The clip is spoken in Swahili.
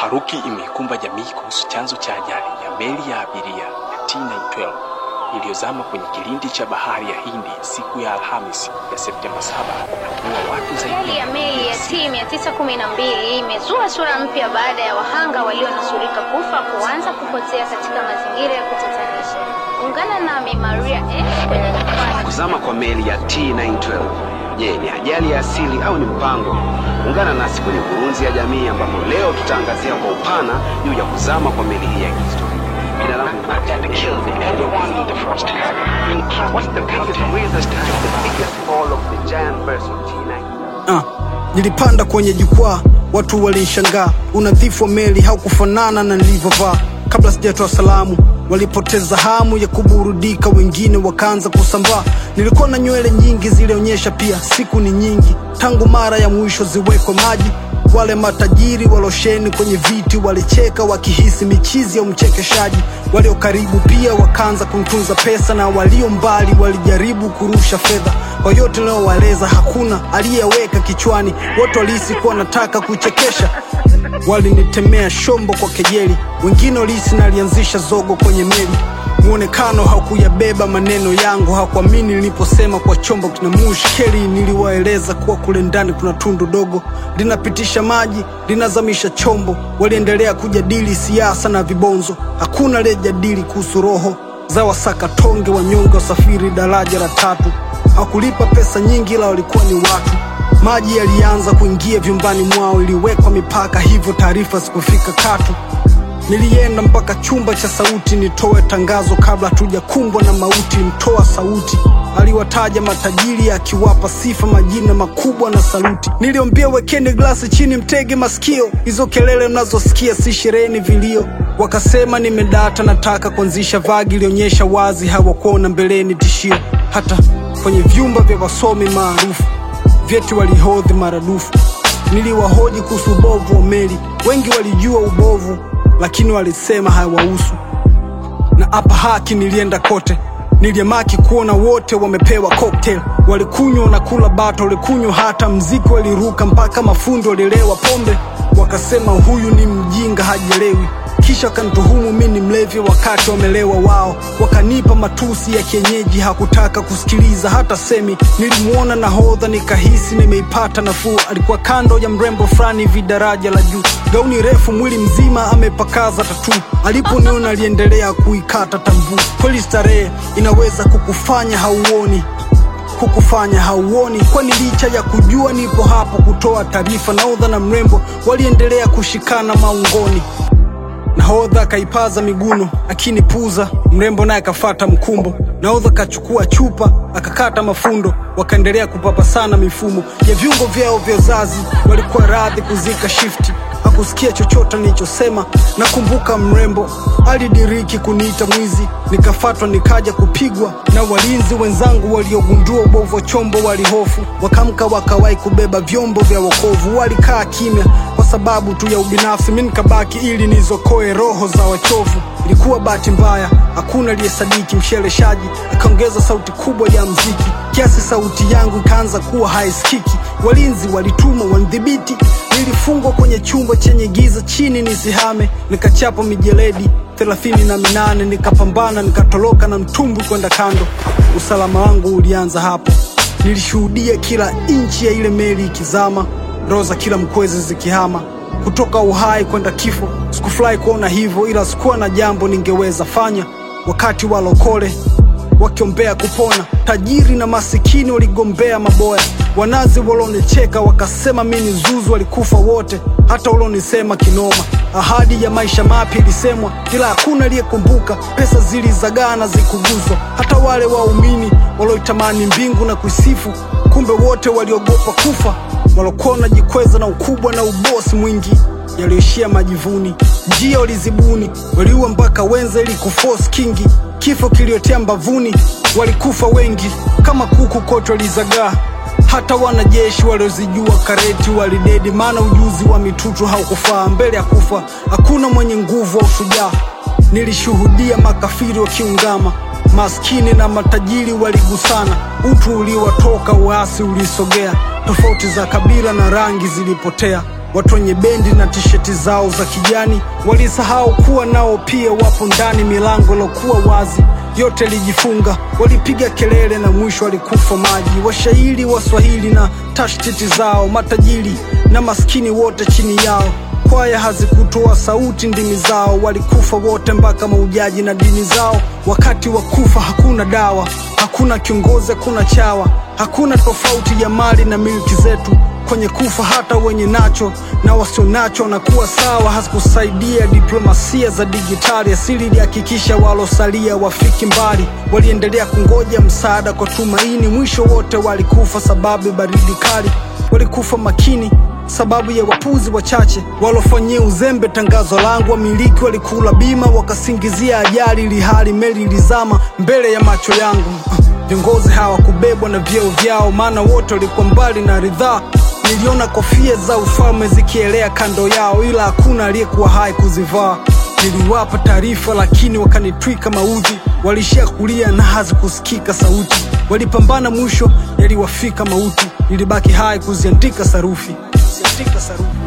Taharuki imeikumba jamii kuhusu chanzo cha ajali ya meli ya abiria ya T912 iliyozama kwenye kilindi cha bahari ya Hindi siku ya Alhamisi ya Septemba 7 na kuua watu zaidi. Ajali ya meli ya T912 imezua sura mpya baada ya wahanga walionusurika kufa kuanza kupotea katika mazingira ya kutatanisha. Ungana nami Maria kwenye jukwaa. Kuzama kwa meli ya T912. Je, ni ajali ya asili au ni mpango? Ungana nasi kwenye Kurunzi ya Jamii ambapo leo tutaangazia kwa upana juu ya kuzama kwa meli hii ya kihistoria. Jina langu ni Majid killed everyone in the first cabin. What's the biggest reason behind the biggest fall of the giant vessel T9? Nilipanda kwenye jukwaa, watu walinishangaa. Unadhifu wa meli haukufanana na nilivyovaa. Kabla sijatoa salamu, walipoteza hamu ya kuburudika, wengine wakaanza kusambaa. Nilikuwa na nywele nyingi zilionyesha pia siku ni nyingi tangu mara ya mwisho ziwekwe maji. Wale matajiri walosheni kwenye viti walicheka wakihisi michizi ya mchekeshaji. Walio karibu pia wakaanza kumtunza pesa, na walio mbali walijaribu kurusha fedha. Kwa yote leo waleza hakuna aliyeweka kichwani, wote walihisi kuwa nataka kuchekesha. Walinitemea shombo kwa kejeli, wengine walihisi nalianzisha zogo kwenye meli. Muonekano haukuyabeba maneno yangu, hakuamini niliposema kwa chombo kina mushkeli. Niliwaeleza kuwa kule ndani kuna tundu dogo linapitisha maji, linazamisha chombo. Waliendelea kujadili siasa na vibonzo, hakuna aliyejadili kuhusu roho za wasakatonge wanyonge wasafiri daraja la 3. Hakulipa pesa nyingi, ila walikuwa ni watu. Maji yalianza kuingia vyumbani mwao, iliwekwa mipaka, hivyo taarifa zikufika katu. Nilienda mpaka chumba cha sauti nitoe tangazo kabla hatujakumbwa na mauti. Mtoa sauti aliwataja matajiri akiwapa sifa, majina makubwa na saluti. Niliombea wekeni glasi chini mtege masikio, hizo kelele mnazosikia si sherehe vilio. Wakasema nimedata, nataka kuanzisha vagi, ilionyesha wazi hawakuona mbeleni tishio. Hata kwenye vyumba vya wasomi maarufu vyeti walihodhi maradufu. Niliwahoji kuhusu ubovu wa meli, wengi walijua ubovu lakini walisema hawahusu. Na hapa haki nilienda kote, niliamaki kuona wote wamepewa cocktail. Walikunywa na kula bata, walikunywa hata mziki, waliruka mpaka mafundo walilewa pombe. Wakasema huyu ni mjinga hajelewi, kisha kanituhumu mimi ni mlevi wakati wamelewa wao. Wakanipa matusi ya kienyeji, hakutaka kusikiliza hata semi. Nilimuona nahodha nikahisi nimeipata nafuu, alikuwa kando ya mrembo fulani hivi daraja la juu. Gauni refu, mwili mzima amepakaza tatu. Aliponiona aliendelea kuikata tambu. Kweli starehe inaweza kukufanya hauoni, kwani licha ya kujua nipo hapo kutoa taarifa, nahodha na mrembo waliendelea kushikana maungoni. Nahodha kaipaza miguno akinipuza, mrembo naye akafata mkumbo. Nahodha kachukua chupa akakata mafundo, wakaendelea kupapasana mifumo ya viungo vyao vya uzazi. Walikuwa radhi kuzika shifti, hakusikia chochote nilichosema. Nakumbuka mrembo alidiriki kuniita mwizi, nikafatwa nikaja kupigwa na walinzi wenzangu. Waliogundua ubovu wa chombo walihofu, wakamka wakawai kubeba vyombo vya wokovu. Walikaa kimya kwa sababu tu ya ubinafsi, mimi nikabaki ili nizokoe roho za wachovu. Ilikuwa bahati mbaya, hakuna aliyesadiki. Msheleshaji akaongeza sauti kubwa ya mziki, kiasi sauti yangu ikaanza kuwa haisikiki. Walinzi walituma wanidhibiti, nilifungwa kwenye chumba chenye giza chini nisihame. Nikachapa mijeledi 38, nikapambana, nikatoroka na mtumbwi kwenda kando. Usalama wangu ulianza hapo. Nilishuhudia kila inchi ya ile meli ikizama, roho za kila mkwezi zikihama, kutoka uhai kwenda kifo. Sikufurahi kuona hivyo, ila sikuwa na jambo ningeweza fanya. Wakati walokole wakiombea kupona, tajiri na masikini waligombea maboya. Wanazi walonicheka wakasema mimi ni zuzu, walikufa wote, hata walonisema kinoma. Ahadi ya maisha mapya ilisemwa, ila hakuna aliyekumbuka. Pesa zilizagaa na zikuguzwa, hata wale waumini walioitamani mbingu na kuisifu, kumbe wote waliogopa kufa. Walokona jikweza na ukubwa na ubosi mwingi, yaliishia majivuni. Njia walizibuni, waliua mpaka wenza ili kuforce kingi. Kifo kiliotea mbavuni, walikufa wengi kama kuku kote walizagaa. Hata wanajeshi waliozijua kareti walidedi, maana ujuzi wa mitutu haukufaa. Mbele ya kufa hakuna mwenye nguvu au shujaa. Nilishuhudia makafiri wakiungama, maskini na matajiri waligusana. Utu uliwatoka, uasi ulisogea, tofauti za kabila na rangi zilipotea. Watu wenye bendi na t-shirt tisheti zao za kijani. Walisahau kuwa nao pia wapo ndani. Milango lokuwa wazi yote lijifunga. Walipiga kelele na mwisho walikufa maji. Washairi Waswahili na tashtiti zao, matajiri na maskini wote chini yao. Kwaya hazikutoa sauti ndimi zao. Walikufa wote mpaka maujaji na dini zao. Wakati wa kufa hakuna dawa, hakuna kiongozi, hakuna chawa, hakuna tofauti ya mali na miliki zetu. Kwenye kufa hata wenye nacho na wasio nacho wanakuwa sawa. Hazikusaidia diplomasia za digitali. Asili ilihakikisha walosalia wafiki mbali. Waliendelea kungoja msaada kwa tumaini. Mwisho wote walikufa sababu baridi kali. Walikufa makini sababu ya wapuzi wachache walofanyia uzembe tangazo langu. Wamiliki walikula bima wakasingizia ajali, ili hali meli ilizama mbele ya macho yangu. Viongozi hawakubebwa na vyeo vyao, maana wote walikuwa mbali na ridhaa. Niliona kofia za ufalme zikielea kando yao, ila hakuna aliyekuwa hai kuzivaa. Niliwapa taarifa lakini wakanitwika maudhi. Walishia kulia na hazikusikika sauti. Walipambana mwisho yaliwafika mauti. Nilibaki hai kuziandika sarufi.